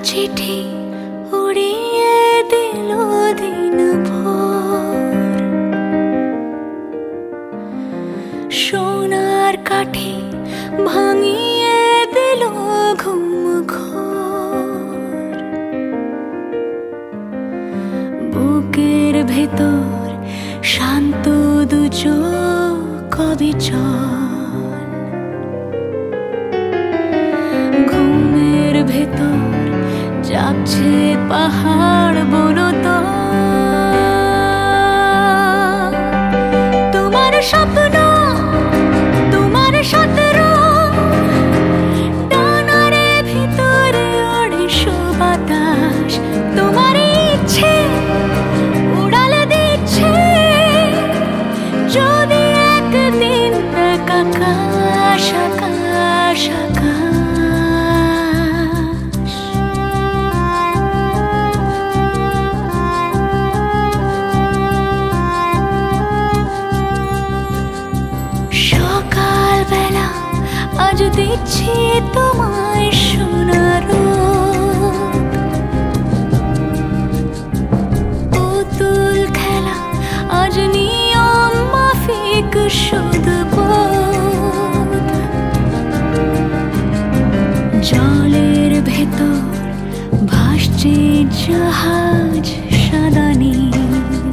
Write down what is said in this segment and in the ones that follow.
চিঠি উড়িয়ে দিল দিন ভোর, সোনার কাঠি ভাঙিয়ে দিল ঘুম ঘোর। বুকের ভেতর শান্ত দু চোখ অবিচল, ঘুমের ভেতর জাগছে পাহাড় বনতল। তোমার স্বপ্ন, তোমার সতেরো ডানারে ভিতরে ওড়ে সুবাতাস। তোমার ইচ্ছে উড়ালে দিচ্ছে যদি একদিন আকাশ আকাশ আকাশ। সকালবেলা আজ দিচ্ছি তোমায় সোনার রূপ, পুতুল খেলা আজ নিয়ম মাফিক শুধবোধ। জলের ভেতর ভাসছে জাহাজ সাদা নীল,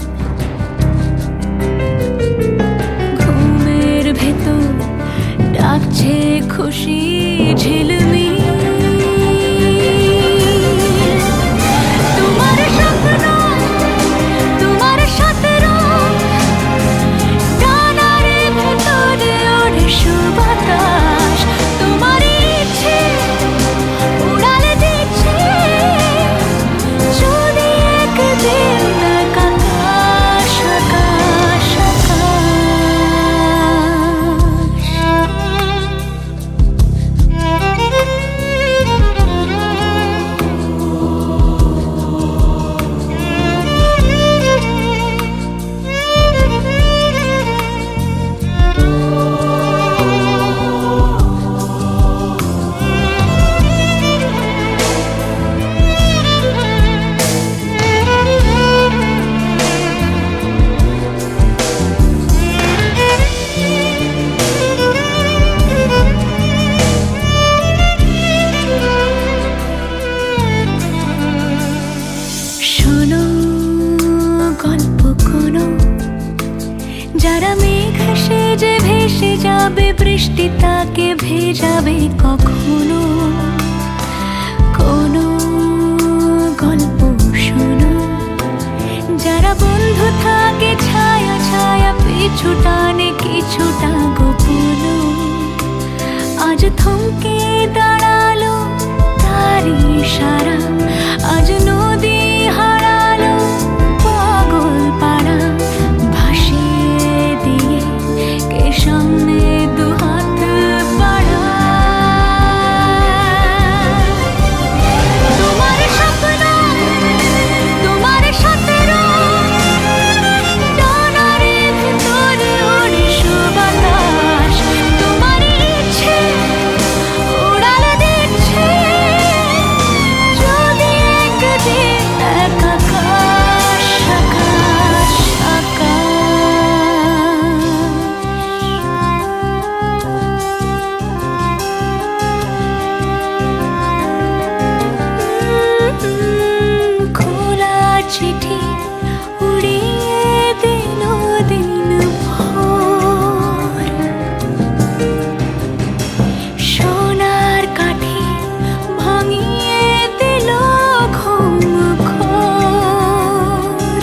ঘুমের ভেতর ডাকছে খুশি ঝিলমিল। তোমার স্বপ্ন, তোমার সতেরো ডানারে ভেতরে ওড়ে সুবাতাস। তোমার ইচ্ছে উড়ালে দিচ্ছে যদি একদিন আকাশ আকাশ যারা মেঘ সেজে ভেসে যাবে, বৃষ্টি তাকে ভেজাবে কখনো। কোনো গল্প শোনো, যারা বন্ধু থাকে ছায়া ছায়া পিছু টানে কিছুটা গোপন। আজ থমকে দাঁড়ালো তারি সারা, আজ নদী হারালো পাগল পাড়া। সামনে দু হাত বাড়া, তোমার স্বপ্ন, তোমার সতেরো ডানারে ভিতরে ওড়ে সুবাতাস। তোমার ইচ্ছে উড়ালে দিচ্ছে যদি একদিন আকাশ আকাশ আকাশ। খোলা চিঠি উড়িয়ে দিল দিন ভোর, সোনার কাঠি ভাঙিয়ে দিল ঘুম ঘোর।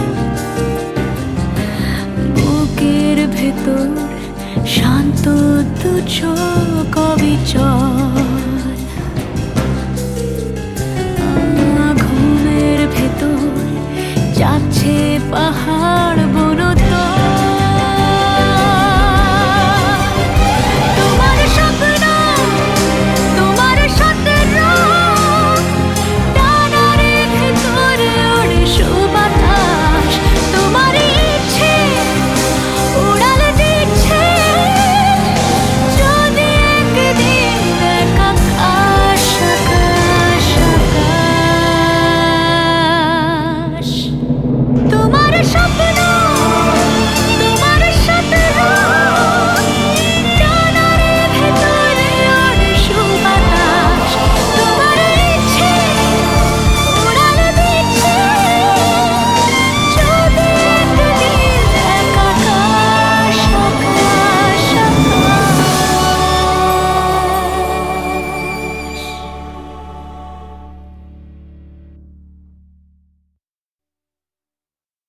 বুকের ভেতর শান্ত দু চোখ অবিচল, ঘুমের ভেতর যাচ্ছে পাহাড়।